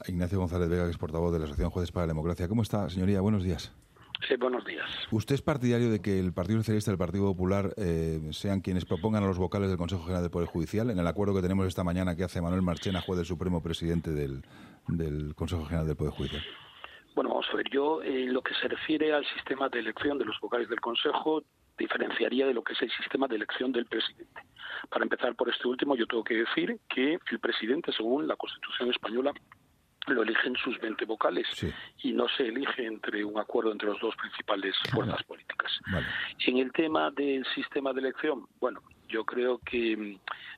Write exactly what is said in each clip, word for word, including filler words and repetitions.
Ignacio González Vega, que es portavoz de la Asociación Jueces para la Democracia. ¿Cómo está, señoría? Buenos días. Sí, buenos días. ¿Usted es partidario de que el Partido Socialista y el Partido Popular eh, sean quienes propongan a los vocales del Consejo General del Poder Judicial, en el acuerdo que tenemos esta mañana que hace Manuel Marchena, juez del Supremo, presidente del, del Consejo General del Poder Judicial? Bueno, vamos a ver, yo en eh, lo que se refiere al sistema de elección de los vocales del Consejo, diferenciaría de lo que es el sistema de elección del presidente. Para empezar por este último, yo tengo que decir que el presidente, según la Constitución española, lo eligen sus veinte vocales, sí, y no se elige entre un acuerdo entre las dos principales fuerzas vale. políticas. Vale. En el tema del sistema de elección, bueno, yo creo que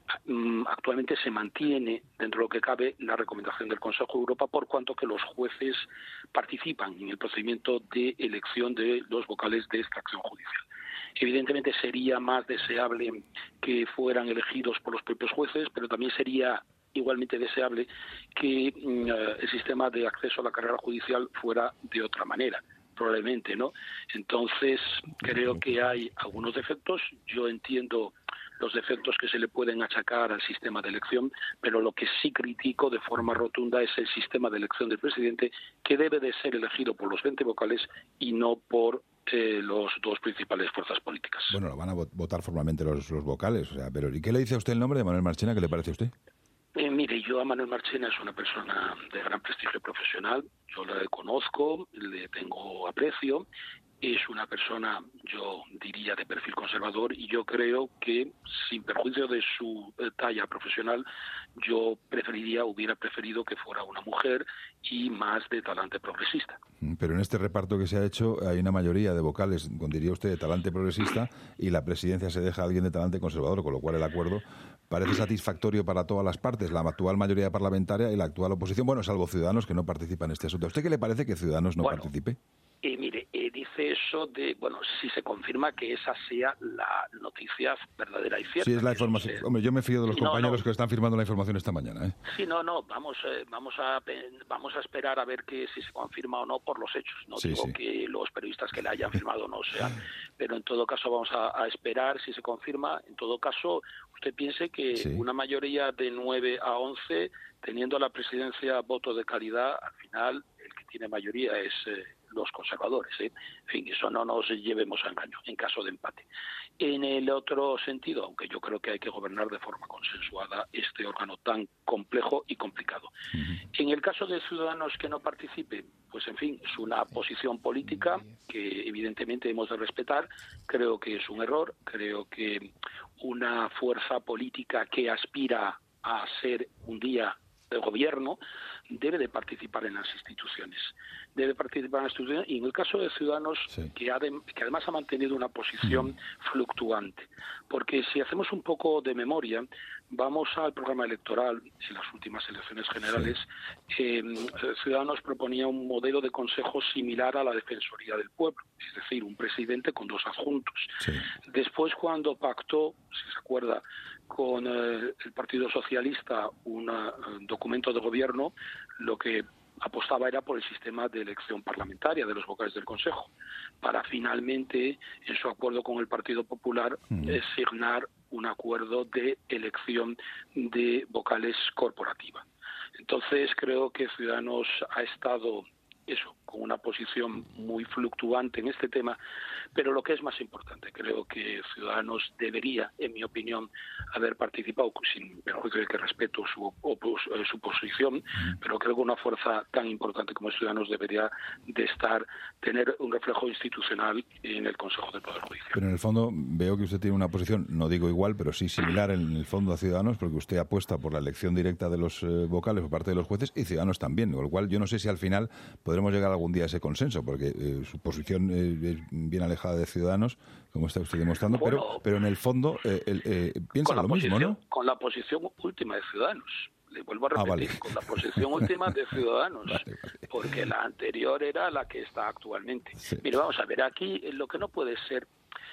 um, actualmente se mantiene, dentro de lo que cabe, la recomendación del Consejo de Europa, por cuanto que los jueces participan en el procedimiento de elección de los vocales de esta acción judicial. Evidentemente sería más deseable que fueran elegidos por los propios jueces, pero también sería igualmente deseable que uh, el sistema de acceso a la carrera judicial fuera de otra manera, probablemente, ¿no? Entonces, creo que hay algunos defectos. Yo entiendo los defectos que se le pueden achacar al sistema de elección, pero lo que sí critico de forma rotunda es el sistema de elección del presidente, que debe de ser elegido por los veinte vocales y no por eh, los dos principales fuerzas políticas. Bueno, lo van a votar formalmente los, los vocales, o sea, pero ¿y qué le dice a usted el nombre de Manuel Marchena? ¿Qué le parece a usted? Eh, mire, yo a Manuel Marchena es una persona de gran prestigio profesional, yo le conozco, le tengo aprecio, es una persona, yo diría, de perfil conservador, y yo creo que, sin perjuicio de su eh, talla profesional, yo preferiría, hubiera preferido que fuera una mujer y más de talante progresista. Pero en este reparto que se ha hecho hay una mayoría de vocales, diría usted, de talante progresista, y la presidencia se deja a alguien de talante conservador, con lo cual el acuerdo parece satisfactorio para todas las partes, la actual mayoría parlamentaria y la actual oposición, bueno, salvo Ciudadanos, que no participan en este asunto. ¿A usted qué le parece que Ciudadanos no bueno, participe? Eh, mire, eh, dice eso de, bueno, si se confirma que esa sea la noticia verdadera y cierta. Sí, es la información. Sea... Hombre, yo me fío de los sí, compañeros no, no. que están firmando la información esta mañana, ¿eh? Sí, no, no, vamos, eh, vamos a vamos a esperar a ver que si se confirma o no por los hechos. No sí, digo sí. que los periodistas que la hayan firmado no sean, pero en todo caso vamos a, a esperar si se confirma. En todo caso, usted piense que sí. una mayoría de nueve a once, teniendo a la presidencia voto de calidad, al final el que tiene mayoría es eh, los conservadores, ¿eh? En fin, eso no nos llevemos a engaño en caso de empate. En el otro sentido, aunque yo creo que hay que gobernar de forma consensuada este órgano tan complejo y complicado. Uh-huh. En el caso de Ciudadanos que no participen, pues en fin, es una posición política que evidentemente hemos de respetar. Creo que es un error, creo que una fuerza política que aspira a ser un día el gobierno debe de participar en las instituciones, debe participar en las instituciones, y en el caso de Ciudadanos, sí. que, ha de, que además ha mantenido una posición mm. fluctuante, porque si hacemos un poco de memoria, vamos al programa electoral en las últimas elecciones generales, sí. eh, Ciudadanos proponía un modelo de consejo similar a la Defensoría del Pueblo, es decir, un presidente con dos adjuntos. Sí. Después, cuando pactó, si se acuerda, con eh, el Partido Socialista un uh, documento de gobierno, lo que apostaba era por el sistema de elección parlamentaria de los vocales del Consejo, para finalmente, en su acuerdo con el Partido Popular, mm. eh, signar un acuerdo de elección de vocales corporativa. Entonces, creo que Ciudadanos ha estado, eso, con una posición muy fluctuante en este tema, pero lo que es más importante, creo que Ciudadanos debería, en mi opinión, haber participado, sin perjuicio de que respeto su, opos, su posición, mm. pero creo que una fuerza tan importante como Ciudadanos debería de estar, tener un reflejo institucional en el Consejo del Poder Judicial. Pero en el fondo veo que usted tiene una posición, no digo igual, pero sí similar en el fondo a Ciudadanos, porque usted apuesta por la elección directa de los eh, vocales por parte de los jueces, y Ciudadanos también, con lo cual yo no sé si al final podremos llegar algún día a ese consenso, porque eh, su posición eh, es bien alejada de Ciudadanos, como está usted demostrando, bueno, pero pero en el fondo eh, eh, piensa lo mismo, ¿no? Con la posición última de Ciudadanos. Le vuelvo a repetir, ah, vale. con la posición última de Ciudadanos, vale, vale. porque la anterior era la que está actualmente. Sí. Mire, vamos a ver, aquí lo que no puede ser,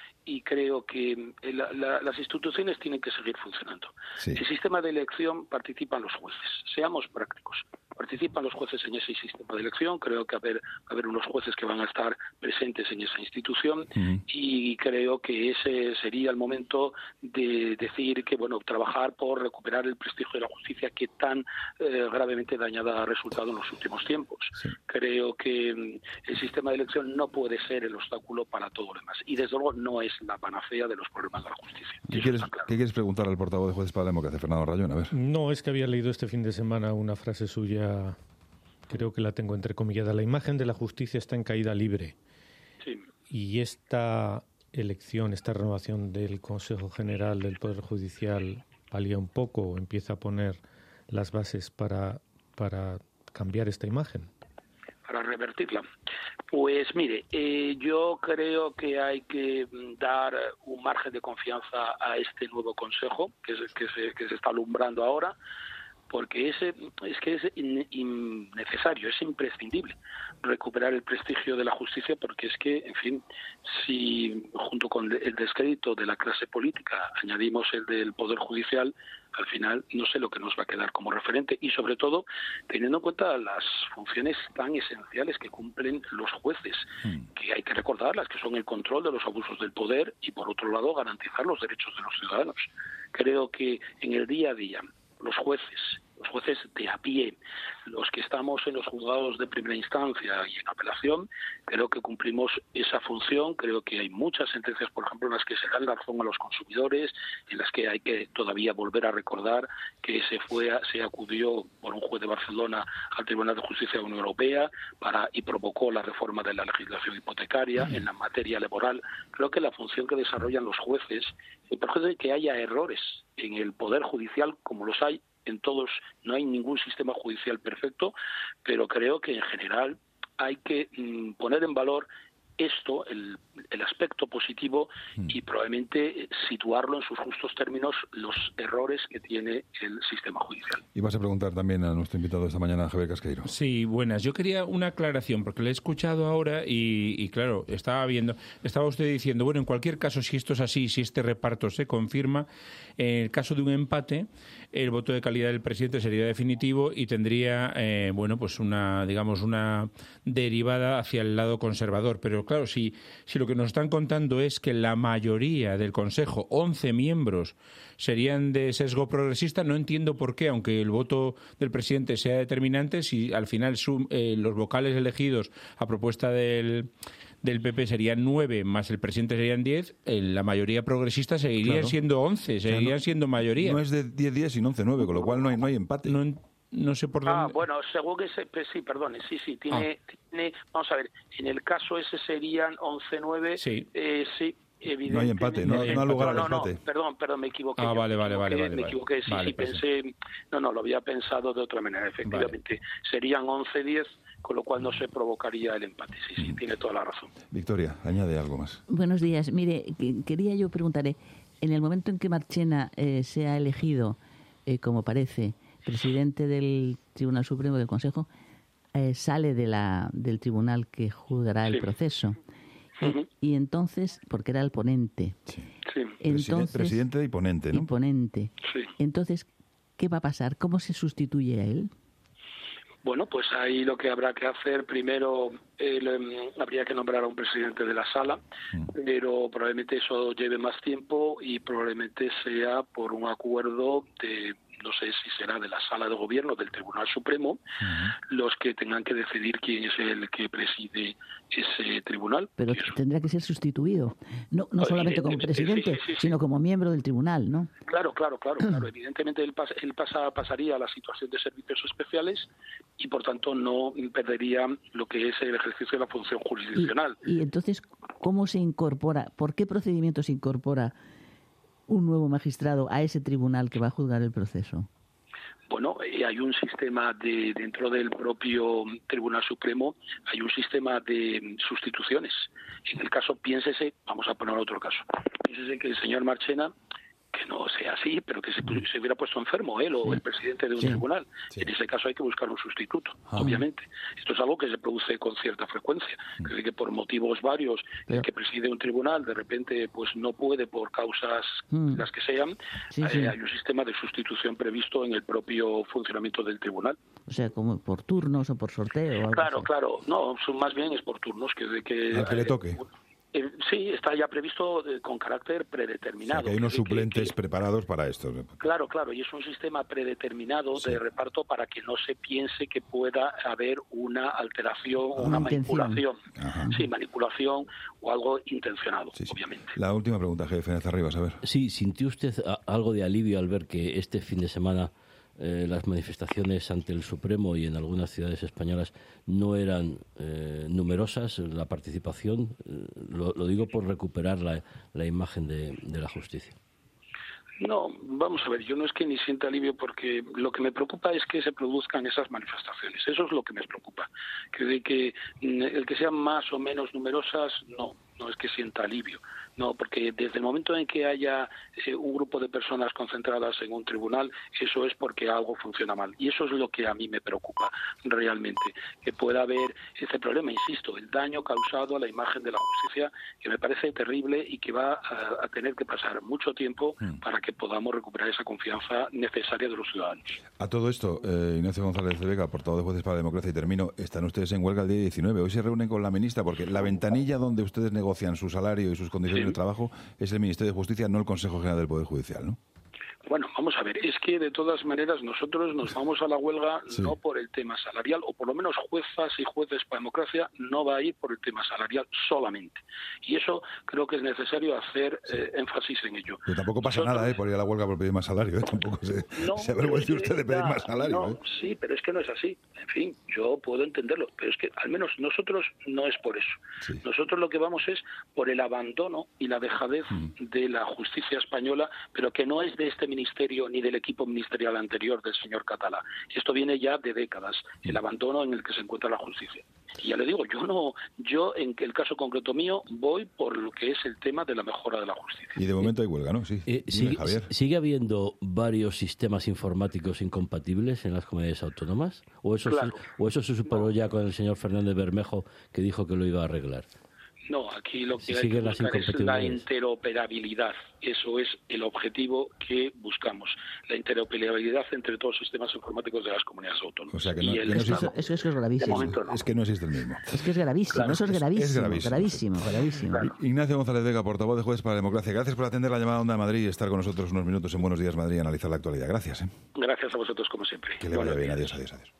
y creo que la, la, las instituciones tienen que seguir funcionando. Sí. El sistema de elección participan los jueces, seamos prácticos. participan los jueces en ese sistema de elección, creo que va a haber, va a haber unos jueces que van a estar presentes en esa institución uh-huh. y creo que ese sería el momento de decir que, bueno, trabajar por recuperar el prestigio de la justicia que tan eh, gravemente dañada ha resultado en los últimos tiempos. Sí. Creo que mm, el sistema de elección no puede ser el obstáculo para todo lo demás y desde luego no es la panacea de los problemas de la justicia. ¿Qué quieres, claro. ¿Qué quieres preguntar al portavoz de Jueces para la Democracia, Fernando Rayón? A ver. No, es que había leído este fin de semana una frase suya, creo que la tengo entrecomillada: la imagen de la justicia está en caída libre. Sí. Y esta elección, esta renovación del Consejo General del Poder Judicial palía un poco o empieza a poner las bases para, para cambiar esta imagen. Para revertirla. Pues mire, eh, yo creo que hay que dar un margen de confianza a este nuevo Consejo que, es, que, se, que se está alumbrando ahora, porque ese, es que es innecesario, es imprescindible recuperar el prestigio de la justicia, porque es que, en fin, si junto con el descrédito de la clase política añadimos el del Poder Judicial, al final no sé lo que nos va a quedar como referente y sobre todo teniendo en cuenta las funciones tan esenciales que cumplen los jueces, mm. que hay que recordarlas, que son el control de los abusos del poder y por otro lado garantizar los derechos de los ciudadanos. Creo que en el día a día los jueces, los jueces de a pie, los que estamos en los juzgados de primera instancia y en apelación, creo que cumplimos esa función. Creo que hay muchas sentencias, por ejemplo, en las que se dan la razón a los consumidores, en las que hay que todavía volver a recordar que se fue, a, se acudió por un juez de Barcelona al Tribunal de Justicia de la Unión Europea para y provocó la reforma de la legislación hipotecaria en la materia laboral. Creo que la función que desarrollan los jueces, el proceso de que haya errores en el Poder Judicial, como los hay en todos, no hay ningún sistema judicial perfecto, pero creo que en general hay que mm, poner en valor esto, el, el aspecto positivo y probablemente situarlo en sus justos términos los errores que tiene el sistema judicial. Y vas a preguntar también a nuestro invitado esta mañana, Javier Casqueiro. Sí, buenas. Yo quería una aclaración porque le he escuchado ahora y, y claro, estaba viendo, estaba usted diciendo, bueno, en cualquier caso, si esto es así, si este reparto se confirma, en el caso de un empate, el voto de calidad del presidente sería definitivo y tendría, eh, bueno, pues una, digamos, una derivada hacia el lado conservador. Pero claro, si, si lo que nos están contando es que la mayoría del Consejo, once miembros, serían de sesgo progresista, no entiendo por qué, aunque el voto del presidente sea determinante, si al final sum, eh, los vocales elegidos a propuesta del... del P P serían nueve, más el presidente serían diez, la mayoría progresista seguiría claro. siendo once, seguirían o sea, no, siendo mayoría. No es de diez diez sino once nueve, con lo cual no hay, no hay empate. No, no sé por dónde... Ah, bueno, según que se... Sí, perdone, sí, sí, tiene, ah. tiene... Vamos a ver, en el caso ese serían once nueve, sí. Eh, sí. No hay empate, no, no, no hay lugar al no, empate. No, perdón, perdón, me equivoqué. Ah, vale, vale, me vale, equivoqué, vale. Me equivoqué, sí, vale, sí, pues pensé... Sí. No, no, lo había pensado de otra manera, efectivamente. Vale. Serían once diez, con lo cual no se provocaría el empate. Sí, sí, mm. tiene toda la razón. Victoria, añade algo más. Buenos días. Mire, quería yo preguntarle, en el momento en que Marchena eh, sea elegido, eh, como parece, presidente del Tribunal Supremo del Consejo, eh, sale de la, del tribunal que juzgará sí. el proceso. Uh-huh. Y, y entonces, porque era el ponente. Sí. Sí. Entonces, presidente y ponente, ¿no? Y ponente. Sí. Entonces, ¿qué va a pasar? ¿Cómo se sustituye a él? Bueno, pues ahí lo que habrá que hacer, primero eh, le, habría que nombrar a un presidente de la sala, mm. pero probablemente eso lleve más tiempo y probablemente sea por un acuerdo de... no sé si será de la Sala de Gobierno del Tribunal Supremo, uh-huh. los que tengan que decidir quién es el que preside ese tribunal. Pero eso. tendrá que ser sustituido, no, no solamente como presidente, sí, sí, sí, sí. sino como miembro del tribunal, ¿no? Claro, claro, claro. claro. Evidentemente él, pasa, él pasa, pasaría a la situación de servicios especiales y, por tanto, no perdería lo que es el ejercicio de la función jurisdiccional. Y, y entonces, ¿cómo se incorpora? ¿Por qué procedimiento se incorpora un nuevo magistrado a ese tribunal que va a juzgar el proceso? Bueno, hay un sistema de dentro del propio Tribunal Supremo, hay un sistema de sustituciones. En el caso, piénsese, vamos a poner otro caso, piénsese que el señor Marchena que no sea así, pero que se, se hubiera puesto enfermo él o sí. el presidente de un sí. tribunal. Sí. En ese caso hay que buscar un sustituto, ah. obviamente. Esto es algo que se produce con cierta frecuencia. Mm. Que, que por motivos varios, sí. el que preside un tribunal de repente pues no puede por causas mm. las que sean, sí, eh, sí. hay un sistema de sustitución previsto en el propio funcionamiento del tribunal. O sea, como por turnos o por sorteo. O algo claro, así. claro. No, más bien es por turnos que... que al que le toque. Eh, sí, está ya previsto eh, con carácter predeterminado. O sea, que hay unos que, suplentes que, preparados para esto. Claro, claro, y es un sistema predeterminado sí. de reparto para que no se piense que pueda haber una alteración o una, una manipulación. Ajá. Sí, manipulación o algo intencionado, sí, sí. obviamente. La última pregunta, jefe Arribas, a ver. Sí, ¿sintió usted algo de alivio al ver que este fin de semana Eh, las manifestaciones ante el Supremo y en algunas ciudades españolas no eran eh, numerosas, la participación? Eh, lo, lo digo por recuperar la, la imagen de, de la justicia. No, vamos a ver, yo no es que ni sienta alivio porque lo que me preocupa es que se produzcan esas manifestaciones, eso es lo que me preocupa, que de que el que sean más o menos numerosas, no, no es que sienta alivio. No, porque desde el momento en que haya eh, un grupo de personas concentradas en un tribunal, eso es porque algo funciona mal. Y eso es lo que a mí me preocupa realmente, que pueda haber ese problema, insisto, el daño causado a la imagen de la justicia, que me parece terrible y que va a, a tener que pasar mucho tiempo mm. para que podamos recuperar esa confianza necesaria de los ciudadanos. A todo esto, eh, Ignacio González de Vega, portavoz de Jueces para la Democracia, y termino, están ustedes en huelga el día diecinueve. Hoy se reúnen con la ministra porque la ventanilla donde ustedes negocian su salario y sus condiciones sí. de trabajo es el Ministerio de Justicia, no el Consejo General del Poder Judicial, ¿no? Bueno, vamos a ver, es que de todas maneras nosotros nos vamos a la huelga sí. no por el tema salarial, o por lo menos juezas y jueces para democracia no va a ir por el tema salarial solamente. Y eso creo que es necesario hacer sí. eh, énfasis en ello. Pero tampoco pasa nosotros... nada eh, por ir a la huelga por pedir más salario, ¿eh? Tampoco se, no, se avergüence usted de pedir ya, más salario. No, ¿eh? Sí, pero es que no es así. En fin, yo puedo entenderlo, pero es que al menos nosotros no es por eso. Sí. Nosotros lo que vamos es por el abandono y la dejadez mm. de la justicia española, pero que no es de este ministerio ni del equipo ministerial anterior del señor Catalá. Esto viene ya de décadas, el abandono en el que se encuentra la justicia. Y ya le digo, yo no, yo en el caso concreto mío voy por lo que es el tema de la mejora de la justicia. Y de momento hay huelga, ¿no? Sí. Eh, Dime, sigue, Javier. ¿Sigue habiendo varios sistemas informáticos incompatibles en las comunidades autónomas? ¿O eso, claro. se, o eso se superó no. ya con el señor Fernández Bermejo, que dijo que lo iba a arreglar? No, aquí lo que hay que buscar es la interoperabilidad. Eso es el objetivo que buscamos. La interoperabilidad entre todos los sistemas informáticos de las comunidades autónomas. O sea, que no, y el que no existe, eso, eso es gravísimo. No. Es que no existe el mismo. Es que es gravísimo, claro, eso es, es gravísimo. Es gravísimo, gravísimo. Sí. gravísimo. Claro. Ignacio González Vega, portavoz de Jueces para la Democracia. Gracias por atender la llamada a Onda Madrid y estar con nosotros unos minutos en Buenos Días Madrid y analizar la actualidad. Gracias. ¿eh? Gracias a vosotros, como siempre. Que le vaya bien. Adiós, adiós, adiós.